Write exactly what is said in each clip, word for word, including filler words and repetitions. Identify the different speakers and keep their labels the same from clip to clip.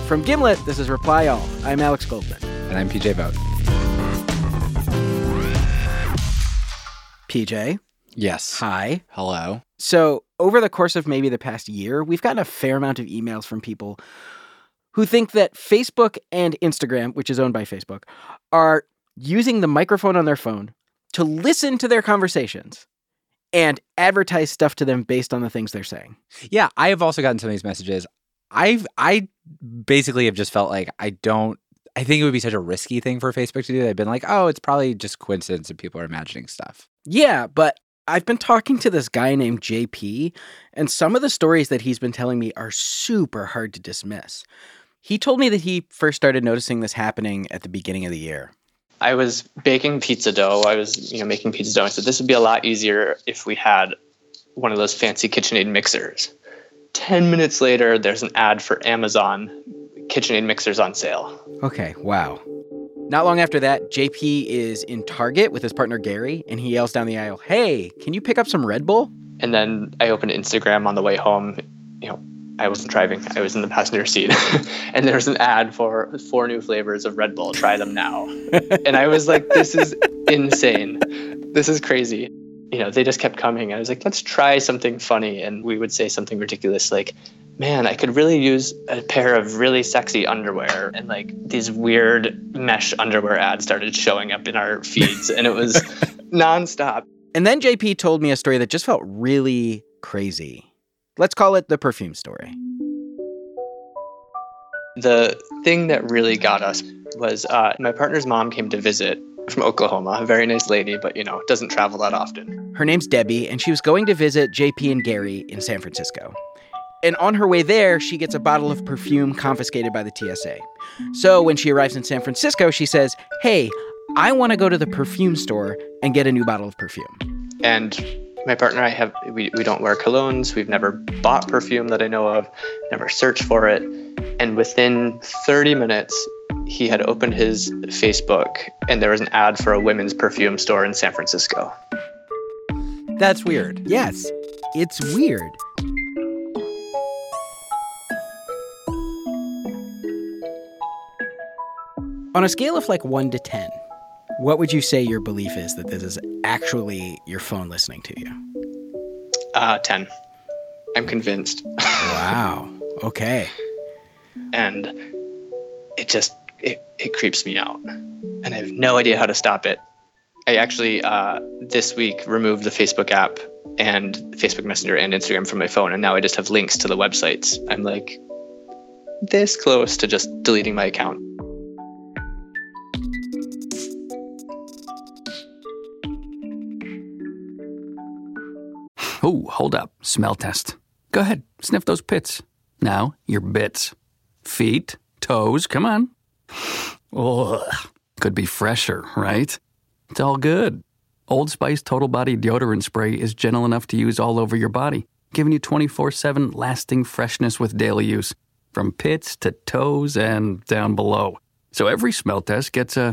Speaker 1: From Gimlet, this is Reply All. I'm Alex Goldman.
Speaker 2: And I'm P J Vogt.
Speaker 1: P J.
Speaker 2: Yes.
Speaker 1: Hi.
Speaker 2: Hello.
Speaker 1: So over the course of maybe the past year, we've gotten a fair amount of emails from people who think that Facebook and Instagram, which is owned by Facebook, are using the microphone on their phone to listen to their conversations and advertise stuff to them based on the things they're saying.
Speaker 2: Yeah, I have also gotten some of these messages. I've I basically have just felt like I don't I think it would be such a risky thing for Facebook to do. They've been like, oh, it's probably just coincidence that people are imagining stuff.
Speaker 1: Yeah, but I've been talking to this guy named J P, and some of the stories that he's been telling me are super hard to dismiss. He told me that he first started noticing this happening at the beginning of the year.
Speaker 3: I was baking pizza dough. I was, you know, making pizza dough. I said, this would be a lot easier if we had one of those fancy KitchenAid mixers. Ten minutes later, there's an ad for Amazon KitchenAid mixers on sale.
Speaker 1: Okay, wow. Not long after that, J P is in Target with his partner Gary, and he yells down the aisle, hey, can you pick up some Red Bull?
Speaker 3: And then I opened Instagram on the way home. You know, I wasn't driving. I was in the passenger seat. And there was an ad for four new flavors of Red Bull. Try them now. And I was like, this is insane. This is crazy. You know, they just kept coming. I was like, let's try something funny. And we would say something ridiculous like, man, I could really use a pair of really sexy underwear. And like these weird mesh underwear ads started showing up in our feeds. And it was nonstop.
Speaker 1: And then J P told me a story that just felt really crazy. Let's call it the perfume story.
Speaker 3: The thing that really got us was uh, my partner's mom came to visit from Oklahoma, a very nice lady, but, you know, doesn't travel that often.
Speaker 1: Her name's Debbie, and she was going to visit J P and Gary in San Francisco. And on her way there, she gets a bottle of perfume confiscated by the T S A. So when she arrives in San Francisco, she says, hey, I want to go to the perfume store and get a new bottle of perfume.
Speaker 3: And my partner and I have, we, we don't wear colognes. We've never bought perfume that I know of, never searched for it. And within thirty minutes, he had opened his Facebook and there was an ad for a women's perfume store in San Francisco.
Speaker 1: That's weird. Yes, it's weird. On a scale of like one to ten, what would you say your belief is that this is actually your phone listening to you?
Speaker 3: Uh, ten. I'm convinced.
Speaker 1: Wow. Okay.
Speaker 3: And it just, it, it creeps me out. And I have no idea how to stop it. I actually, uh, this week, removed the Facebook app and Facebook Messenger and Instagram from my phone. And now I just have links to the websites. I'm like this close to just deleting my account.
Speaker 4: Oh, hold up. Smell test. Go ahead. Sniff those pits. Now, your bits. Feet, toes, come on. Ugh. Could be fresher, right? It's all good. Old Spice Total Body Deodorant Spray is gentle enough to use all over your body, giving you twenty-four seven lasting freshness with daily use, from pits to toes and down below. So every smell test gets a...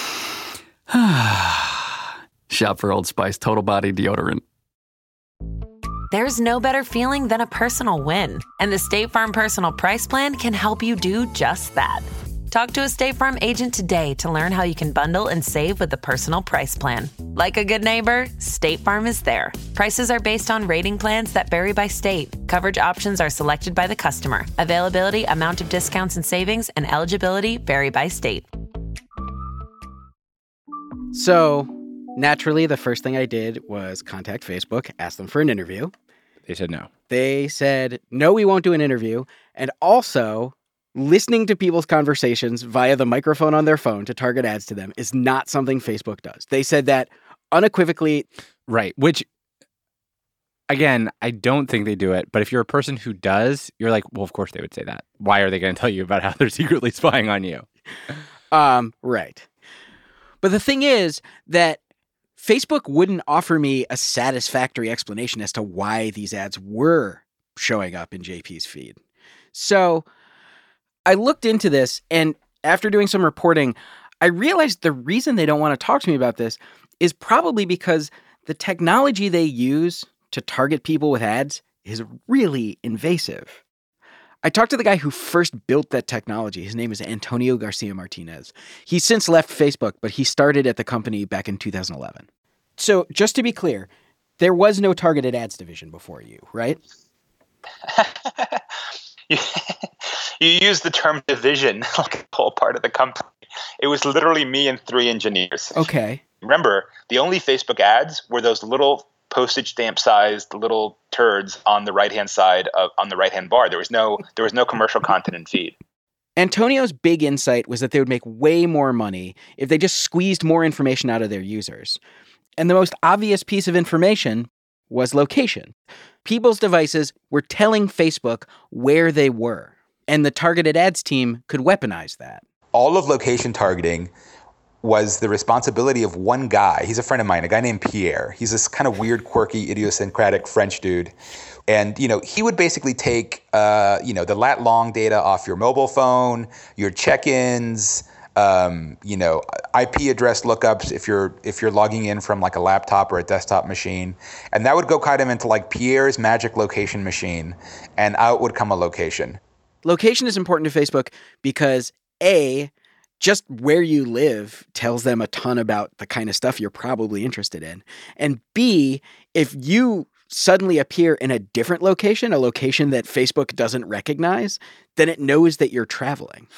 Speaker 4: Shop for Old Spice Total Body Deodorant.
Speaker 5: There's no better feeling than a personal win, and the State Farm Personal Price Plan can help you do just that. Talk to a State Farm agent today to learn how you can bundle and save with the Personal Price Plan. Like a good neighbor, State Farm is there. Prices are based on rating plans that vary by state. Coverage options are selected by the customer. Availability, amount of discounts and savings, and eligibility vary by state.
Speaker 1: So, naturally, the first thing I did was contact Facebook, ask them for an interview.
Speaker 2: They said no.
Speaker 1: They said, no, we won't do an interview. And also, listening to people's conversations via the microphone on their phone to target ads to them is not something Facebook does. They said that unequivocally.
Speaker 2: Right. Which, again, I don't think they do it. But if you're a person who does, you're like, well, of course they would say that. Why are they going to tell you about how they're secretly spying on you?
Speaker 1: Um, right. But the thing is that Facebook wouldn't offer me a satisfactory explanation as to why these ads were showing up in J P's feed. So I looked into this, and after doing some reporting, I realized the reason they don't want to talk to me about this is probably because the technology they use to target people with ads is really invasive. I talked to the guy who first built that technology. His name is Antonio Garcia Martinez. He's since left Facebook, but he started at the company back in two thousand eleven. So just to be clear, there was no targeted ads division before you, right?
Speaker 6: you, you use the term division like a whole part of the company. It was literally me and three engineers.
Speaker 1: Okay.
Speaker 6: Remember, the only Facebook ads were those little postage stamp sized little turds on the right hand side of on the right hand bar. There was no there was no commercial content in feed.
Speaker 1: Antonio's big insight was that they would make way more money if they just squeezed more information out of their users. And the most obvious piece of information was location. People's devices were telling Facebook where they were, and the targeted ads team could weaponize that.
Speaker 7: All of location targeting was the responsibility of one guy. He's a friend of mine, a guy named Pierre. He's this kind of weird, quirky, idiosyncratic French dude. And, you know, he would basically take, uh, you know, the lat long data off your mobile phone, your check-ins, um, you know, I P address lookups if you're if you're logging in from like a laptop or a desktop machine. And that would go kind of into like Pierre's magic location machine, and out would come a location.
Speaker 1: Location is important to Facebook because, A, just where you live tells them a ton about the kind of stuff you're probably interested in. And B, if you suddenly appear in a different location, a location that Facebook doesn't recognize, then it knows that you're traveling.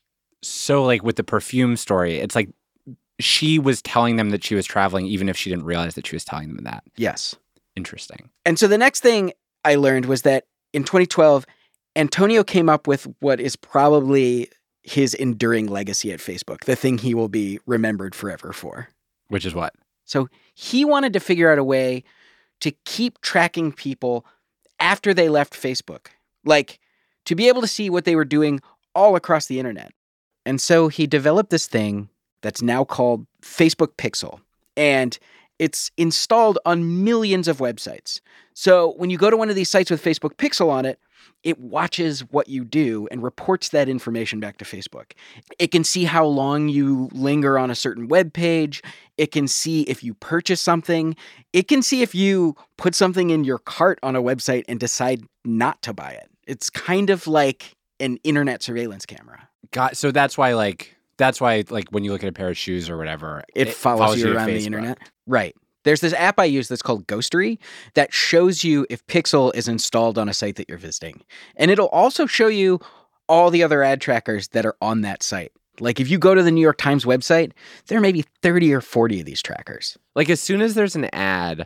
Speaker 2: So like with the perfume story, it's like she was telling them that she was traveling even if she didn't realize that she was telling them that.
Speaker 1: Yes.
Speaker 2: Interesting.
Speaker 1: And so the next thing I learned was that in twenty twelve, Antonio came up with what is probably his enduring legacy at Facebook, the thing he will be remembered forever for.
Speaker 2: Which is what?
Speaker 1: So he wanted to figure out a way to keep tracking people after they left Facebook, like to be able to see what they were doing all across the internet. And so he developed this thing that's now called Facebook Pixel, and it's installed on millions of websites. So when you go to one of these sites with Facebook Pixel on it, it watches what you do and reports that information back to Facebook. It can see how long you linger on a certain web page. It can see if you purchase something. It can see if you put something in your cart on a website and decide not to buy it. It's kind of like an internet surveillance camera.
Speaker 2: Got so that's why like that's why like when you look at a pair of shoes or whatever,
Speaker 1: it, it follows, follows you, you around the internet. Right. There's this app I use that's called Ghostery that shows you if Pixel is installed on a site that you're visiting. And it'll also show you all the other ad trackers that are on that site. Like if you go to the New York Times website, there may be thirty or forty of these trackers.
Speaker 2: Like as soon as there's an ad,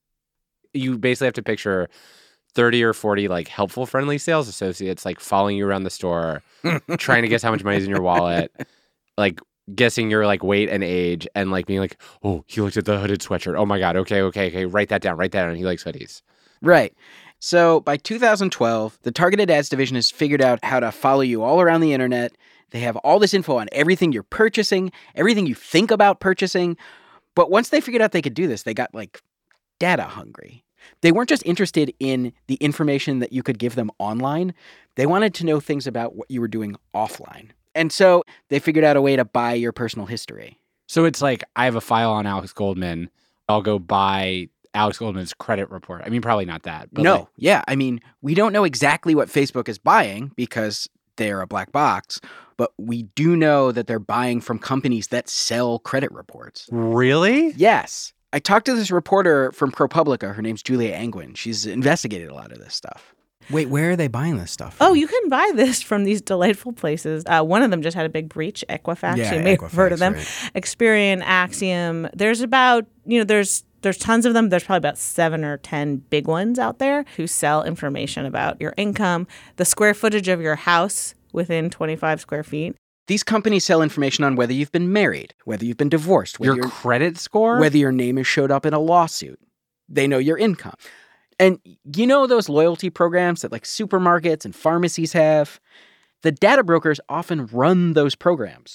Speaker 2: you basically have to picture thirty or forty like helpful, friendly sales associates like following you around the store, trying to guess how much money's in your wallet, like guessing your like weight and age, and like being like, oh, he looked at the hooded sweatshirt. Oh my God. Okay, okay, okay. Write that down. Write that down. He likes hoodies.
Speaker 1: Right. So by two thousand twelve, the targeted ads division has figured out how to follow you all around the internet. They have all this info on everything you're purchasing, everything you think about purchasing. But once they figured out they could do this, they got like data hungry. They weren't just interested in the information that you could give them online. They wanted to know things about what you were doing offline. And so they figured out a way to buy your personal history.
Speaker 2: So it's like, I have a file on Alex Goldman. I'll go buy Alex Goldman's credit report. I mean, probably not that. But
Speaker 1: no.
Speaker 2: Like,
Speaker 1: yeah. I mean, we don't know exactly what Facebook is buying because they're a black box, but we do know that they're buying from companies that sell credit reports.
Speaker 2: Really?
Speaker 1: Yes. I talked to this reporter from ProPublica. Her name's Julia Angwin. She's investigated a lot of this stuff. Wait, where are they buying this stuff from?
Speaker 8: Oh, you can buy this from these delightful places. Uh, one of them just had a big breach, Equifax.
Speaker 1: Yeah,
Speaker 8: you may
Speaker 1: Equifax,
Speaker 8: have heard of them.
Speaker 1: Right.
Speaker 8: Experian, Axiom. There's about, you know, there's there's tons of them. There's probably about seven or ten big ones out there who sell information about your income, the square footage of your house within twenty-five square feet.
Speaker 1: These companies sell information on whether you've been married, whether you've been divorced, whether
Speaker 2: your credit score,
Speaker 1: whether your name has showed up in a lawsuit. They know your income. And you know those loyalty programs that like supermarkets and pharmacies have? The data brokers often run those programs.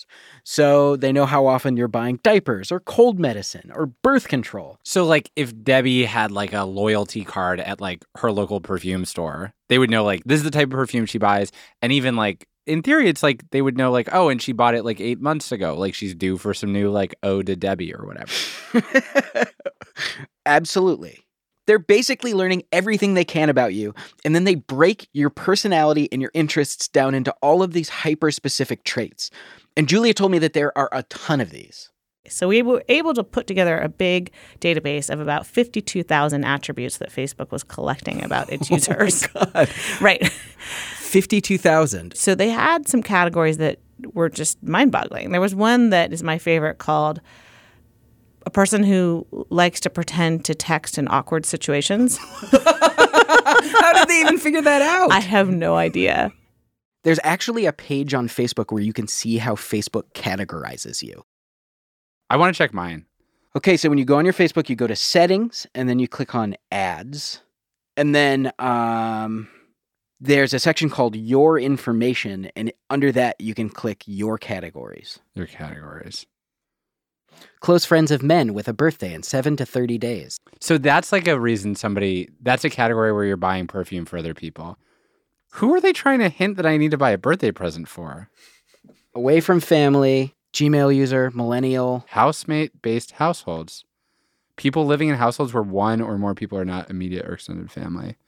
Speaker 1: So they know how often you're buying diapers or cold medicine or birth control.
Speaker 2: So like if Debbie had like a loyalty card at like her local perfume store, they would know like this is the type of perfume she buys. And even like in theory, it's like they would know like, oh, and she bought it like eight months ago. Like she's due for some new like ode to Debbie or whatever.
Speaker 1: Absolutely. They're basically learning everything they can about you, and then they break your personality and your interests down into all of these hyper-specific traits. And Julia told me that there are a ton of these.
Speaker 8: So we were able to put together a big database of about fifty-two thousand attributes that Facebook was collecting about its users.
Speaker 1: Oh my God.
Speaker 8: Right.
Speaker 1: fifty-two thousand.
Speaker 8: So they had some categories that were just mind-boggling. There was one that is my favorite called a person who likes to pretend to text in awkward situations.
Speaker 1: How did they even figure that out?
Speaker 8: I have no idea.
Speaker 1: There's actually a page on Facebook where you can see how Facebook categorizes you.
Speaker 2: I want to check mine.
Speaker 1: Okay, so when you go on your Facebook, you go to settings, and then you click on ads. And then um, there's a section called your information, and under that, you can click your categories.
Speaker 2: Your categories.
Speaker 1: Close friends of men with a birthday in seven to thirty days.
Speaker 2: So that's like a reason somebody, that's a category where you're buying perfume for other people. Who are they trying to hint that I need to buy a birthday present for?
Speaker 1: Away from family, Gmail user, millennial.
Speaker 2: Housemate-based households. People living in households where one or more people are not immediate or extended family.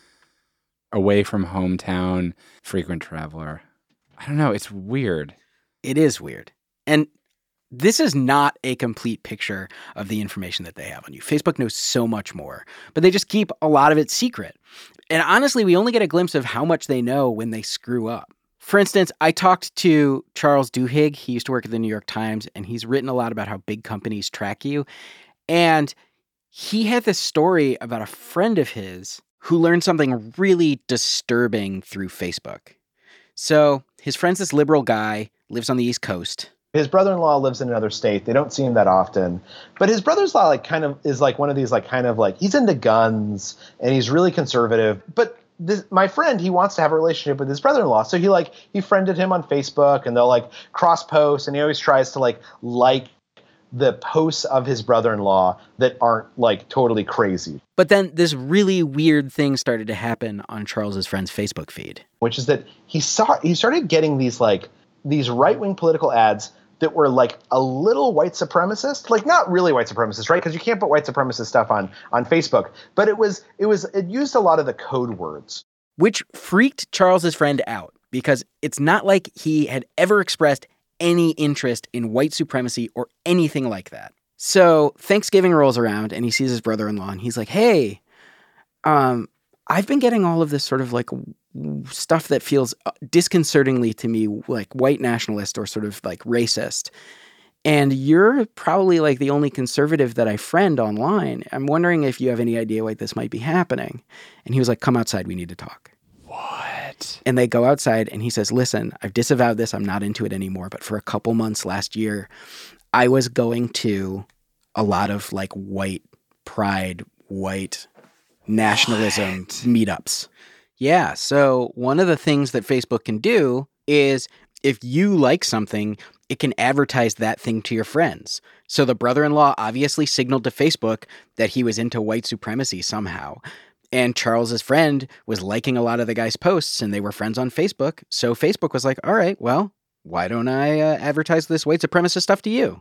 Speaker 2: Away from hometown, frequent traveler. I don't know. It's weird.
Speaker 1: It is weird. And this is not a complete picture of the information that they have on you. Facebook knows so much more, but they just keep a lot of it secret. And honestly, we only get a glimpse of how much they know when they screw up. For instance, I talked to Charles Duhigg. He used to work at the New York Times, and he's written a lot about how big companies track you. And he had this story about a friend of his who learned something really disturbing through Facebook. So his friend's this liberal guy, lives on the East Coast.
Speaker 9: His brother-in-law lives in another state. They don't see him that often. But his brother-in-law like kind of is like one of these like kind of like he's into guns and he's really conservative. But this, my friend, he wants to have a relationship with his brother-in-law. So he like he friended him on Facebook and they'll like cross posts and he always tries to like like the posts of his brother-in-law that aren't like totally crazy.
Speaker 1: But then this really weird thing started to happen on Charles's friend's Facebook feed,
Speaker 9: which is that he saw he started getting these like these right-wing political ads that were like a little white supremacist, like not really white supremacist, right? Because you can't put white supremacist stuff on on Facebook. But it was it was it used a lot of the code words,
Speaker 1: which freaked Charles's friend out because it's not like he had ever expressed any interest in white supremacy or anything like that. So Thanksgiving rolls around and he sees his brother-in-law and he's like, "Hey, um, I've been getting all of this sort of like stuff that feels disconcertingly to me like white nationalist or sort of like racist. And you're probably like the only conservative that I friend online. I'm wondering if you have any idea why this might be happening." And he was like, "Come outside. We need to talk."
Speaker 2: What?
Speaker 1: And they go outside and he says, "Listen, I've disavowed this. I'm not into it anymore. But for a couple months last year, I was going to a lot of like white pride, white nationalism what? meetups." Yeah, so one of the things that Facebook can do is if you like something, it can advertise that thing to your friends. So the brother-in-law obviously signaled to Facebook that he was into white supremacy somehow. And Charles's friend was liking a lot of the guy's posts and they were friends on Facebook. So Facebook was like, "All right, well, why don't I uh, advertise this white supremacist stuff to you?"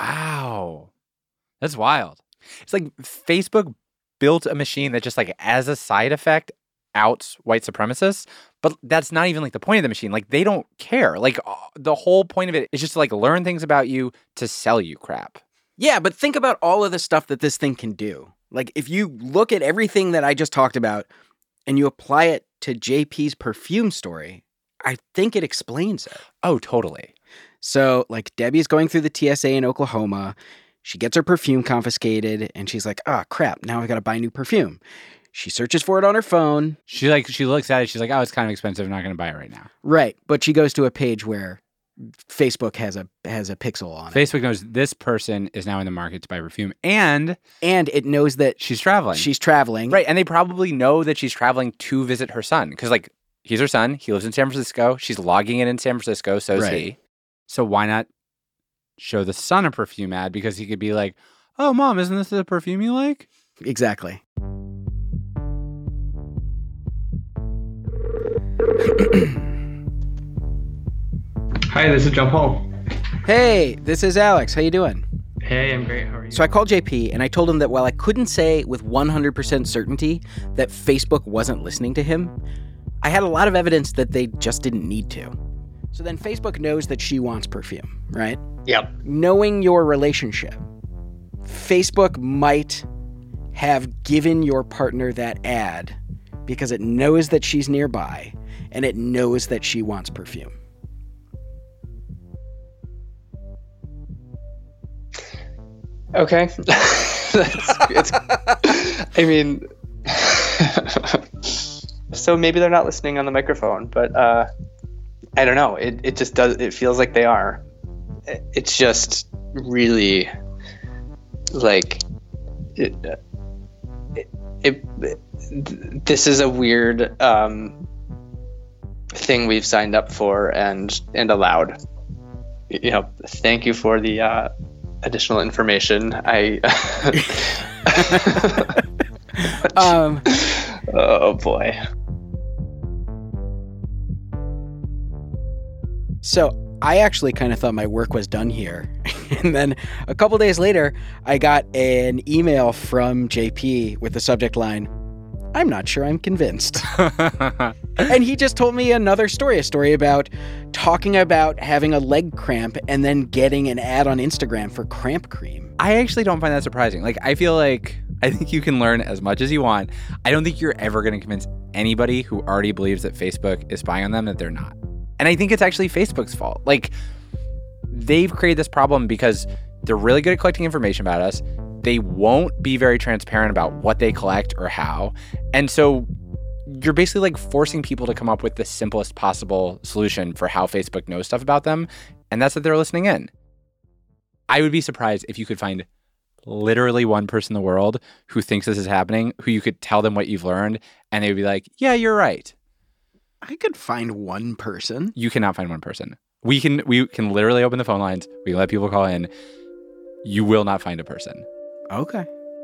Speaker 2: Wow. That's wild. It's like Facebook built a machine that just like as a side effect outs white supremacists, but that's not even like the point of the machine. Like they don't care. Like uh, the whole point of it is just to like learn things about you to sell you crap.
Speaker 1: Yeah, but think about all of the stuff that this thing can do. Like if you look at everything that I just talked about and you apply it to J P's perfume story, I think it explains it.
Speaker 2: Oh, totally.
Speaker 1: So like Debbie's going through the T S A in Oklahoma. She gets her perfume confiscated and she's like, "Ah, oh, crap, now I got to buy new perfume." She searches for it on her phone.
Speaker 2: She like she looks at it. She's like, "Oh, it's kind of expensive. I'm not going to buy it right now."
Speaker 1: Right, but she goes to a page where Facebook has a has a pixel on it.
Speaker 2: Facebook knows this person is now in the market to buy perfume, and
Speaker 1: and it knows that
Speaker 2: she's traveling.
Speaker 1: She's traveling,
Speaker 2: right? And they probably know that she's traveling to visit her son because, like, he's her son. He lives in San Francisco. She's logging in in San Francisco. So is
Speaker 1: right.
Speaker 2: he. So why not show the son a perfume ad? Because he could be like, "Oh, Mom, isn't this the perfume you like?"
Speaker 1: Exactly.
Speaker 10: Hi, this is John Paul.
Speaker 1: Hey, this is Alex. How you doing?
Speaker 10: Hey, I'm great. How are you?
Speaker 1: So I called J P and I told him that while I couldn't say with one hundred percent certainty that Facebook wasn't listening to him, I had a lot of evidence that they just didn't need to. So then Facebook knows that she wants perfume, right?
Speaker 3: Yep.
Speaker 1: Knowing your relationship, Facebook might have given your partner that ad because it knows that she's nearby and it knows that she wants perfume.
Speaker 3: Okay. That's, it's, I mean, so maybe they're not listening on the microphone, but uh, I don't know. It it just does. It feels like they are. It's just really like it. It, it, it this is a weird um, thing we've signed up for and and allowed. You know, thank you for the. Uh, additional information. I
Speaker 1: um
Speaker 3: oh boy.
Speaker 1: So I actually kind of thought my work was done here. And then a couple days later, I got an email from J P with the subject line, "I'm not sure I'm convinced." And he just told me another story, a story about talking about having a leg cramp and then getting an ad on Instagram for cramp cream.
Speaker 2: I actually don't find that surprising. Like, I feel like I think you can learn as much as you want. I don't think you're ever going to convince anybody who already believes that Facebook is spying on them that they're not. And I think it's actually Facebook's fault. Like, they've created this problem because they're really good at collecting information about us. They won't be very transparent about what they collect or how. And so you're basically like forcing people to come up with the simplest possible solution for how Facebook knows stuff about them. And that's that they're listening in. I would be surprised if you could find literally one person in the world who thinks this is happening, who you could tell them what you've learned, and they would be like, yeah, you're right.
Speaker 1: I could find one person.
Speaker 2: You cannot find one person. We can we can literally open the phone lines. We can let people call in. You will not find a person.
Speaker 1: Okay.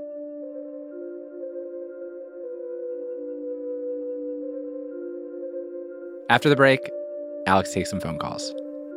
Speaker 2: After the break, Alex takes some phone calls.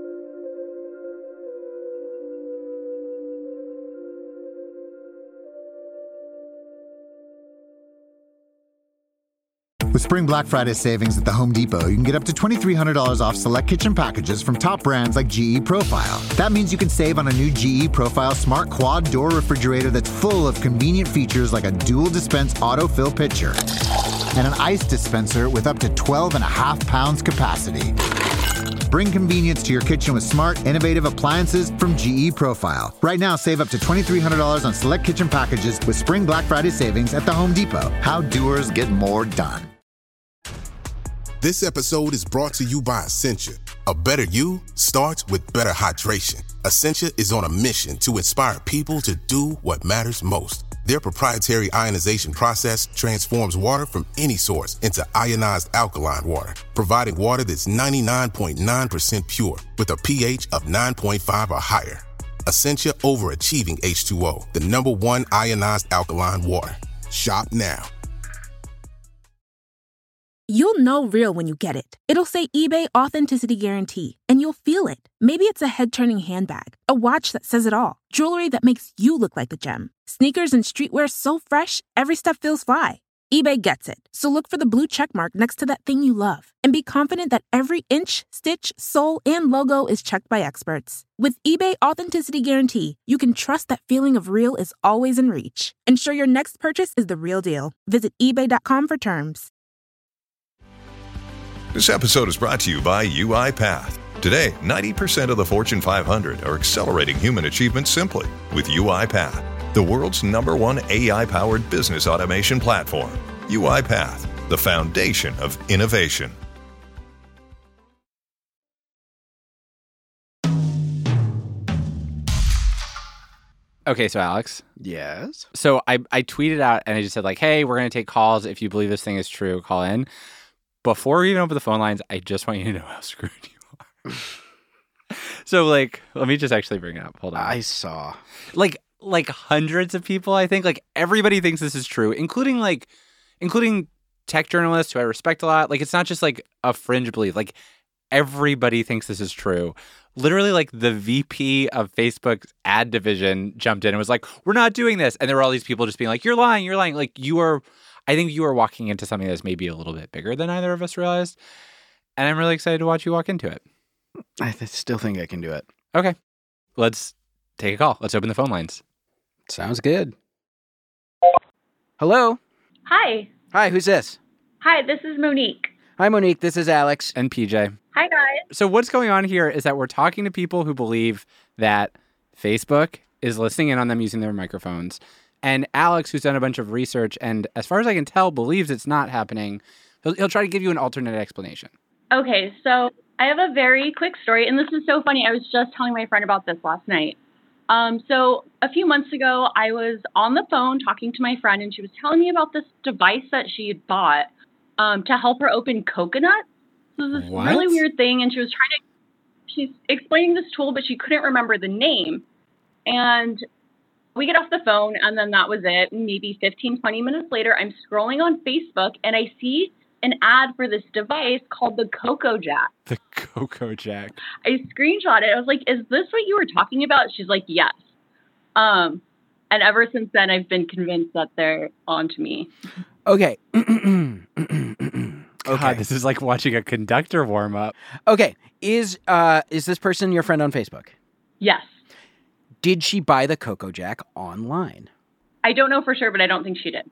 Speaker 11: With Spring Black Friday savings at the Home Depot, you can get up to twenty-three hundred dollars off select kitchen packages from top brands like G E Profile. That means you can save on a new G E Profile Smart Quad Door Refrigerator that's full of convenient features like a dual dispense autofill pitcher and an ice dispenser with up to twelve and a half pounds capacity. Bring convenience to your kitchen with smart, innovative appliances from G E Profile. Right now, save up to twenty-three hundred dollars on select kitchen packages with Spring Black Friday savings at the Home Depot. How doers get more done.
Speaker 12: This episode is brought to you by Essentia. A better you starts with better hydration. Essentia is on a mission to inspire people to do what matters most. Their proprietary ionization process transforms water from any source into ionized alkaline water, providing water that's ninety-nine point nine percent pure with a pH of nine point five or higher. Essentia overachieving H two O, the number one ionized alkaline water. Shop now.
Speaker 13: You'll know real when you get it. It'll say eBay Authenticity Guarantee, and you'll feel it. Maybe it's a head-turning handbag, a watch that says it all, jewelry that makes you look like a gem, sneakers and streetwear so fresh, every step feels fly. eBay gets it. So look for the blue check mark next to that thing you love, and be confident that every inch, stitch, sole, and logo is checked by experts. With eBay Authenticity Guarantee, you can trust that feeling of real is always in reach. Ensure your next purchase is the real deal. Visit ebay dot com for terms.
Speaker 14: This episode is brought to you by UiPath. Today, ninety percent of the Fortune five hundred are accelerating human achievement simply with UiPath, the world's number one A I-powered business automation platform. UiPath, the foundation of innovation.
Speaker 2: Okay, so Alex.
Speaker 1: Yes?
Speaker 2: So I, I tweeted out and I just said like, hey, we're going to take calls. If you believe this thing is true, call in. Before we even open the phone lines, I just want you to know how screwed you are. So, like, let me just actually bring it up. Hold on.
Speaker 1: I saw.
Speaker 2: Like, like hundreds of people, I think. Like, everybody thinks this is true, including, like, including tech journalists who I respect a lot. Like, it's not just, like, a fringe belief. Like, everybody thinks this is true. literally like the V P of Facebook's ad division jumped in and was like, we're not doing this. And there were all these people just being like, you're lying, you're lying. Like you are, I think you are walking into something that's maybe a little bit bigger than either of us realized. And I'm really excited to watch you walk into it.
Speaker 1: I th- still think I can do it.
Speaker 2: Okay. Let's take a call. Let's open the phone lines.
Speaker 1: Sounds good. Hello.
Speaker 10: Hi.
Speaker 1: Hi, who's this?
Speaker 10: Hi, this is Monique.
Speaker 1: Hi, Monique. This is Alex.
Speaker 2: And P J.
Speaker 10: Hi, guys.
Speaker 2: So what's going on here is that we're talking to people who believe that Facebook is listening in on them using their microphones. And Alex, who's done a bunch of research and as far as I can tell, believes it's not happening, he'll, he'll try to give you an alternate explanation.
Speaker 10: Okay, so I have a very quick story, and this is so funny. I was just telling my friend about this last night. Um, so a few months ago, I was on the phone talking to my friend, and she was telling me about this device that she had bought um, to help her open coconuts. So this is
Speaker 2: What?
Speaker 10: really weird thing, and she was trying to, she's explaining this tool, but she couldn't remember the name. And we get off the phone, and then that was it. Maybe fifteen, twenty minutes later, I'm scrolling on Facebook, and I see an ad for this device called the Cocoa Jack.
Speaker 2: The Cocoa Jack.
Speaker 10: I screenshot it. I was like, is this what you were talking about? She's like, yes. Um, and ever since then, I've been convinced that they're onto me.
Speaker 1: Okay.
Speaker 2: God,
Speaker 1: Okay.
Speaker 2: this is like watching a conductor warm up.
Speaker 1: Okay. Is uh is this person your friend on Facebook?
Speaker 10: Yes.
Speaker 1: Did she buy the Cocoa Jack online?
Speaker 10: I don't know for sure, but I don't think she did.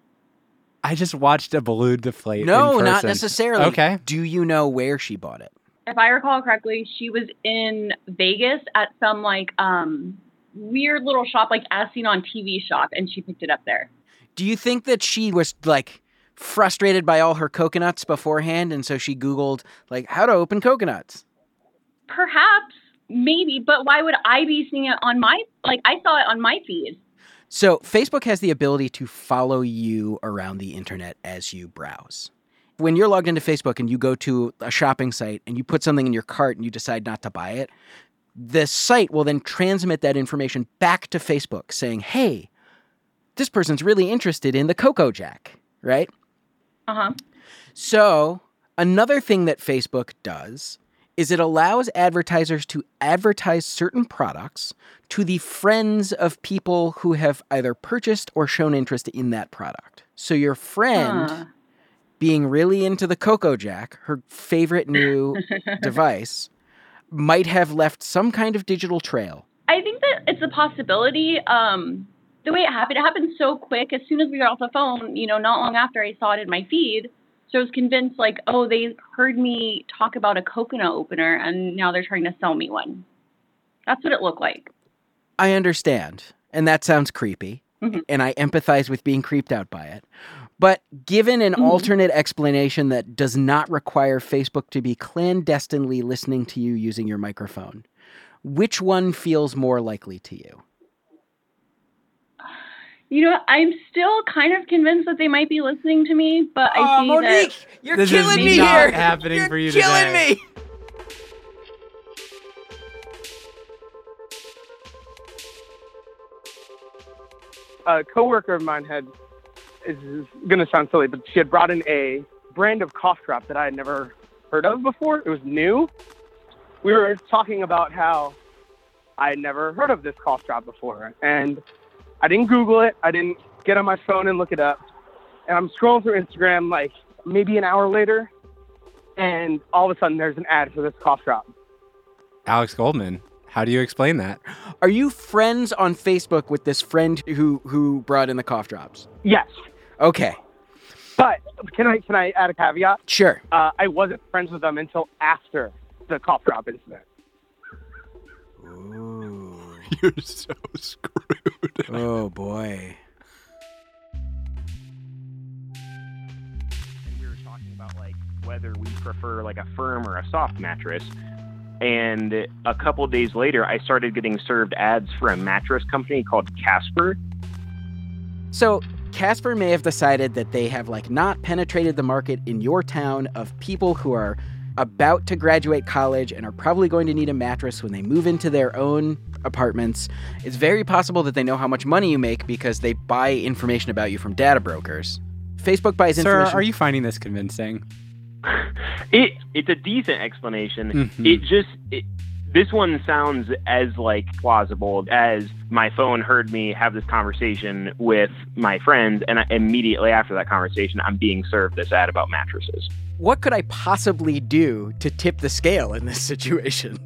Speaker 2: I just watched a balloon deflate.
Speaker 1: No,
Speaker 2: in
Speaker 1: not
Speaker 2: person.
Speaker 1: necessarily.
Speaker 2: Okay.
Speaker 1: Do you know where she bought it?
Speaker 10: If I recall correctly, she was in Vegas at some like um weird little shop, like as seen on T V shop, and she picked it up there.
Speaker 1: Do you think that she was like frustrated by all her coconuts beforehand, and so she Googled like how to open coconuts?
Speaker 10: Perhaps, maybe, but why would I be seeing it on my, like I saw it on my feed.
Speaker 1: So Facebook has the ability to follow you around the internet as you browse. When you're logged into Facebook and you go to a shopping site and you put something in your cart and you decide not to buy it, the site will then transmit that information back to Facebook saying, hey, this person's really interested in the Cocoa Jack, right?
Speaker 10: Uh-huh.
Speaker 1: So another thing that Facebook does is it allows advertisers to advertise certain products to the friends of people who have either purchased or shown interest in that product. So your friend,
Speaker 10: Huh.
Speaker 1: being really into the Cocoa Jack, her favorite new device, might have left some kind of digital trail.
Speaker 10: I think that it's a possibility. Um, the way it happened, it happened so quick. As soon as we got off the phone, you know, not long after I saw it in my feed. So I was convinced, like, oh, they heard me talk about a coconut opener, and now they're trying to sell me one. That's what it looked like.
Speaker 1: I understand, and that sounds creepy,
Speaker 10: Mhm.
Speaker 1: and I empathize with being creeped out by it. But given an
Speaker 10: Mhm.
Speaker 1: alternate explanation that does not require Facebook to be clandestinely listening to you using your microphone, which one feels more likely to you?
Speaker 10: You know, I'm still kind of convinced that they might be listening to me, but I
Speaker 1: Oh,
Speaker 10: see
Speaker 1: Monique,
Speaker 10: that
Speaker 1: you're
Speaker 2: This
Speaker 1: killing
Speaker 2: is
Speaker 1: me
Speaker 2: not
Speaker 1: here.
Speaker 2: happening
Speaker 1: You're
Speaker 2: for you
Speaker 1: killing
Speaker 2: today.
Speaker 1: me.
Speaker 15: A coworker of mine had, is going to sound silly, but she had brought in a brand of cough drop that I had never heard of before. It was new. We were talking about how I had never heard of this cough drop before. And I didn't Google it. I didn't get on my phone and look it up. And I'm scrolling through Instagram like maybe an hour later, and all of a sudden there's an ad for this cough drop.
Speaker 2: Alex Goldman, how do you explain that?
Speaker 1: Are you friends on Facebook with this friend who who brought in the cough drops?
Speaker 15: Yes.
Speaker 1: Okay.
Speaker 15: But can I can I add a caveat?
Speaker 1: Sure.
Speaker 15: Uh, I wasn't friends with them until after the cough drop incident.
Speaker 1: Ooh.
Speaker 2: You're so screwed.
Speaker 1: Oh, boy.
Speaker 16: And we were talking about like whether we prefer like a firm or a soft mattress. And a couple days later, I started getting served ads for a mattress company called Casper.
Speaker 1: So Casper may have decided that they have like not penetrated the market in your town of people who are about to graduate college and are probably going to need a mattress when they move into their own apartments. It's very possible that they know how much money you make because they buy information about you from data brokers. Facebook buys
Speaker 2: Sir,
Speaker 1: information.
Speaker 2: are you finding this convincing?
Speaker 16: It it's a decent explanation.
Speaker 2: Mhm.
Speaker 16: It just it, this one sounds as like plausible as my phone heard me have this conversation with my friend, and I, immediately after that conversation, I'm being served this ad about mattresses.
Speaker 1: What could I possibly do to tip the scale in this situation?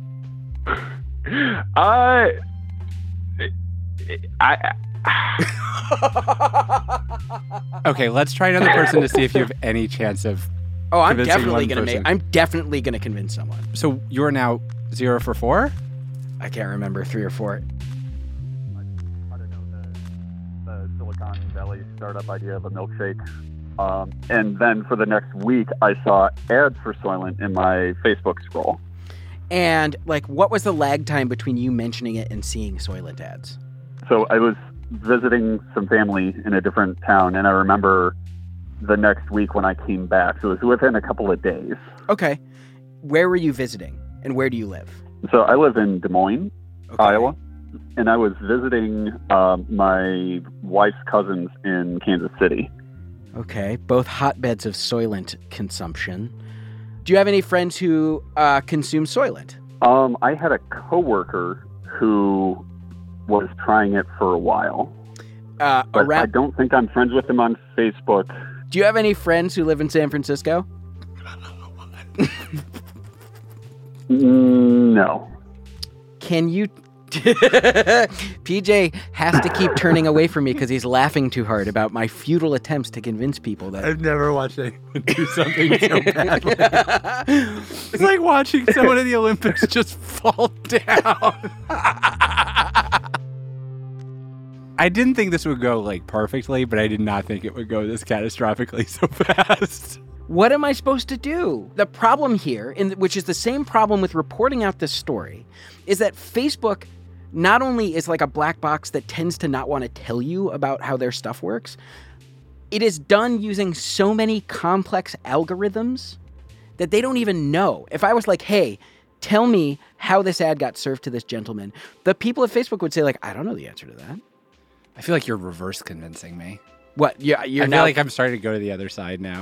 Speaker 16: Uh, I.
Speaker 2: Okay, let's try another person to see if you have any chance of.
Speaker 1: Oh, I'm
Speaker 2: convincing
Speaker 1: definitely
Speaker 2: one
Speaker 1: gonna
Speaker 2: person.
Speaker 1: make. I'm definitely gonna convince someone.
Speaker 2: So you're now zero for four?
Speaker 1: I can't remember three or four.
Speaker 17: The Silicon Valley startup idea of a milkshake. Um, and then for the next week, I saw ads for Soylent in my Facebook scroll.
Speaker 1: And like, what was the lag time between you mentioning it and seeing Soylent ads?
Speaker 17: So I was visiting some family in a different town, and I remember the next week when I came back. So it was within a couple of days.
Speaker 1: Okay. Where were you visiting, and where do you live?
Speaker 17: So I live in Des Moines,
Speaker 1: Okay.
Speaker 17: Iowa, and I was visiting um, my wife's cousins in Kansas City.
Speaker 1: Okay, both hotbeds of Soylent consumption. Do you have any friends who uh, consume Soylent?
Speaker 17: Um, I had a coworker who was trying it for a while,
Speaker 1: Uh,
Speaker 17: but
Speaker 1: around,
Speaker 17: I don't think I'm friends with him on Facebook.
Speaker 1: do you have any friends who live in San Francisco?
Speaker 17: Mm, no.
Speaker 1: Can you... P J has to keep turning away from me because he's laughing too hard about my futile attempts to convince people that...
Speaker 2: I've never watched anyone do something so badly. It's like watching someone in the Olympics just fall down. I didn't think this would go like perfectly, but I did not think it would go this catastrophically so fast.
Speaker 1: What am I supposed to do? The problem here, in, which is the same problem with reporting out this story, is that Facebook not only is like a black box that tends to not want to tell you about how their stuff works, it is done using so many complex algorithms that they don't even know. If I was like, hey, tell me how this ad got served to this gentleman, the people at Facebook would say like, I don't know the answer to that.
Speaker 2: I feel like you're reverse convincing me.
Speaker 1: What? Yeah, you're
Speaker 2: I feel
Speaker 1: now...
Speaker 2: like I'm starting to go to the other side now.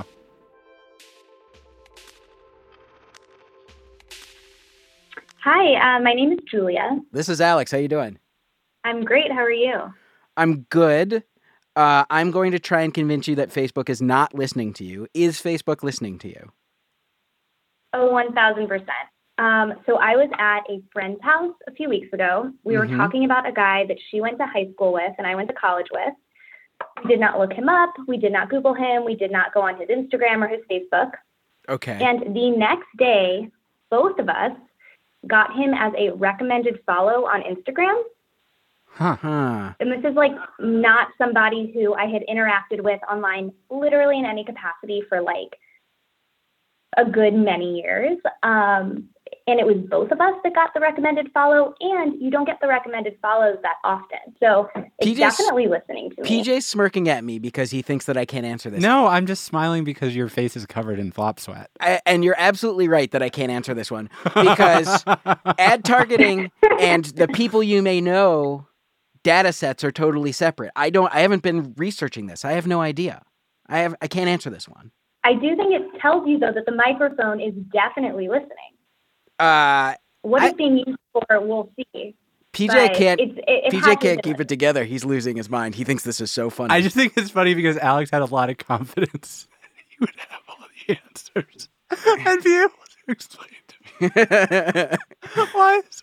Speaker 18: Hi, uh, my name is Julia.
Speaker 1: This is Alex. How you doing?
Speaker 18: I'm great. How are you?
Speaker 1: I'm good. Uh, I'm going to try and convince you that Facebook is not listening to you. Is Facebook listening to you?
Speaker 18: Oh, one thousand percent. Um, so I was at a friend's house a few weeks ago. We
Speaker 1: Mhm.
Speaker 18: were talking about a guy that she went to high school with and I went to college with. We did not look him up. We did not Google him. We did not go on his Instagram or his Facebook.
Speaker 1: Okay.
Speaker 18: And the next day, both of us got him as a recommended follow on Instagram.
Speaker 1: Huh. huh.
Speaker 18: And this is like not somebody who I had interacted with online literally in any capacity for like a good many years. Um, and it was both of us that got the recommended follow, and you don't get the recommended follows that often. So it's
Speaker 1: P J's
Speaker 18: definitely listening to me.
Speaker 1: P J's smirking at me because he thinks that I can't answer this.
Speaker 2: No, I'm just smiling because your face is covered in flop sweat.
Speaker 1: I, and you're absolutely right that I can't answer this one because ad targeting and the people you may know data sets are totally separate. I don't. I haven't been researching this. I have no idea. I have. I can't answer this one.
Speaker 18: I do think it tells you, though, that the microphone is definitely listening.
Speaker 1: Uh,
Speaker 18: What
Speaker 1: I-
Speaker 18: it's being used for, we'll see.
Speaker 1: P J
Speaker 18: But
Speaker 1: can't.
Speaker 18: it's- it- it
Speaker 1: P J
Speaker 18: hasn't
Speaker 1: can't
Speaker 18: been
Speaker 1: keep it together. He's losing his mind. He thinks this is so funny.
Speaker 2: I just think it's funny because Alex had a lot of confidence he would have all the answers and be able to explain to me why this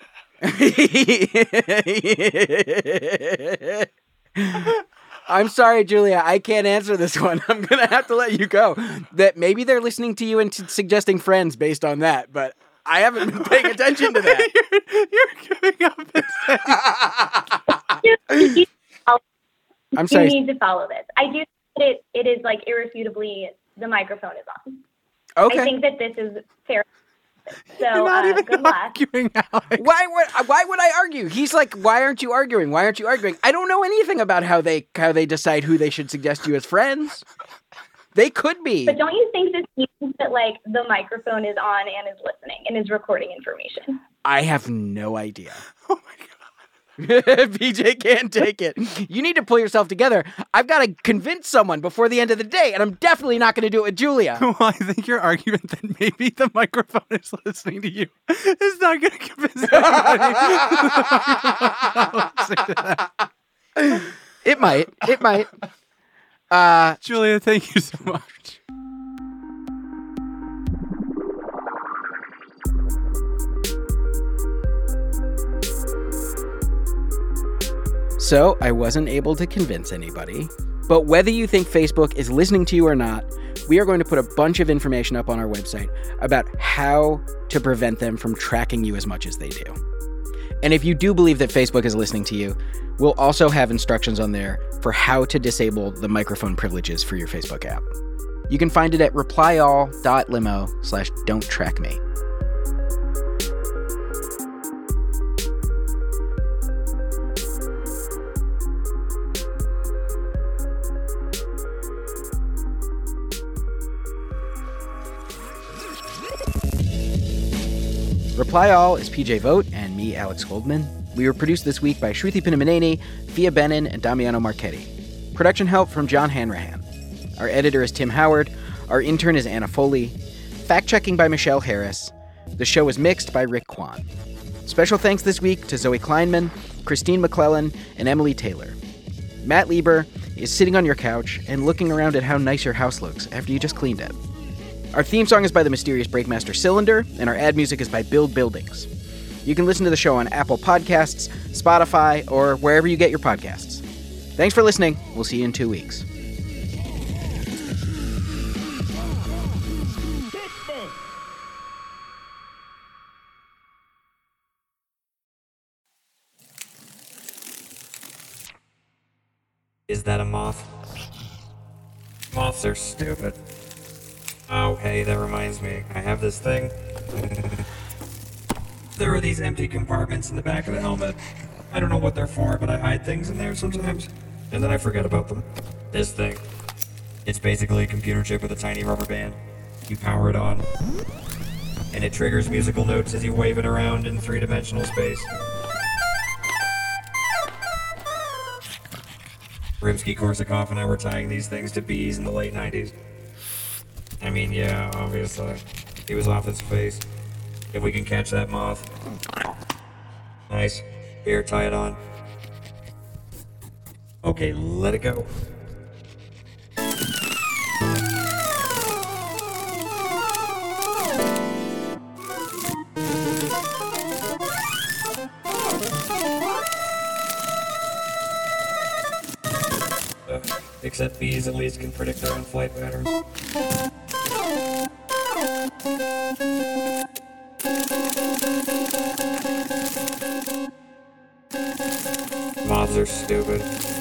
Speaker 1: wasn't. I'm sorry, Julia. I can't answer this one. I'm going to have to let you go. That maybe they're listening to you and t- suggesting friends based on that, but I haven't been paying attention to that.
Speaker 2: you're, you're giving up.
Speaker 18: You,
Speaker 1: I'm
Speaker 18: you
Speaker 1: sorry.
Speaker 18: need to follow this. I do think it, it is like irrefutably the microphone is on.
Speaker 1: Okay.
Speaker 18: I think that this is fair. So
Speaker 2: You're not
Speaker 18: uh,
Speaker 2: even
Speaker 18: good luck.
Speaker 2: arguing, Alex.
Speaker 1: Why would why would I argue? He's like, why aren't you arguing? Why aren't you arguing? I don't know anything about how they how they decide who they should suggest you as friends. They could be.
Speaker 18: But don't you think this means that like the microphone is on and is listening and is recording information?
Speaker 1: I have no idea.
Speaker 2: Oh my god.
Speaker 1: P J can't take it. You need to pull yourself together. I've got to convince someone before the end of the day, and I'm definitely not going to do it with Julia.
Speaker 2: Well, I think your argument that maybe the microphone is listening to you is not going to convince anybody.
Speaker 1: It might. It might. Uh,
Speaker 2: Julia, thank you so much.
Speaker 1: So I wasn't able to convince anybody. But whether you think Facebook is listening to you or not, we are going to put a bunch of information up on our website about how to prevent them from tracking you as much as they do. And if you do believe that Facebook is listening to you, we'll also have instructions on there for how to disable the microphone privileges for your Facebook app. You can find it at replyall.limo slash don't track me. Reply All is P J Vogt and me, Alex Goldman. We were produced this week by Shruti Pinamaneni, Fia Benin, and Damiano Marchetti. Production help from John Hanrahan. Our editor is Tim Howard. Our intern is Anna Foley. Fact-checking by Michelle Harris. The show is mixed by Rick Kwan. Special thanks this week to Zoe Kleinman, Christine McClellan, and Emily Taylor. Matt Lieber is sitting on your couch and looking around at how nice your house looks after you just cleaned it. Our theme song is by the mysterious Breakmaster Cylinder, and our ad music is by Build Buildings. You can listen to the show on Apple Podcasts, Spotify, or wherever you get your podcasts. Thanks for listening. We'll see you in two weeks.
Speaker 19: Is that a moth? Moths are stupid. Oh, hey, that reminds me. I have this thing. There are these empty compartments in the back of the helmet. I don't know what they're for, but I hide things in there sometimes, and then I forget about them. This thing. It's basically a computer chip with a tiny rubber band. You power it on, and it triggers musical notes as you wave it around in three-dimensional space. Rimsky-Korsakov and I were tying these things to bees in the late nineties. I mean, yeah, obviously. He was off his face. If we can catch that moth. Nice. Here, tie it on. Okay, let it go. Uh, except bees at least can predict their own flight patterns. Moths are stupid.